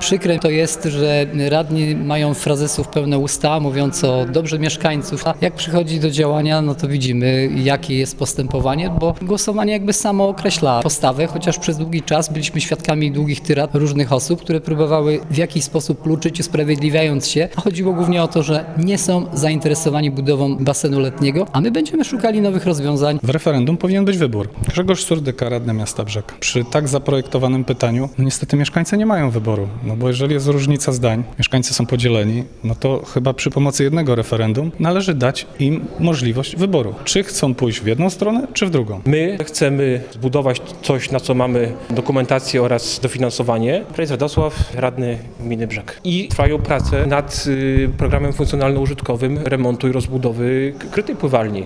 Przykre to jest, że radni mają frazesów pełne usta, mówiąc o dobrze mieszkańców, a jak przychodzi do działania, no to widzimy, jakie jest postępowanie, bo głosowanie jakby samo określa postawę, chociaż przez długi czas byliśmy świadkami długich tyrad różnych osób, które próbowały w jakiś sposób kluczyć, usprawiedliwiając się, a chodziło głównie o to, że nie są zainteresowani budową basenu letniego, a my będziemy szukali nowych rozwiązań. W referendum powinien być wybór. Grzegorz Surdyka, radny miasta Brzeg. Przy tak zaprojektowanym pytaniu, niestety mieszkańcy nie mają wyboru, bo jeżeli jest różnica zdań, mieszkańcy są podzieleni, no to chyba przy pomocy jednego referendum należy dać im możliwość wyboru. Czy chcą pójść w jedną stronę, czy w drugą. My chcemy zbudować coś, na co mamy dokumentację oraz dofinansowanie. Prezes Radosław, radny gminy Brzeg. I trwają prace nad programem funkcjonalno-użytkowym remontu i rozbudowy krytej pływalni.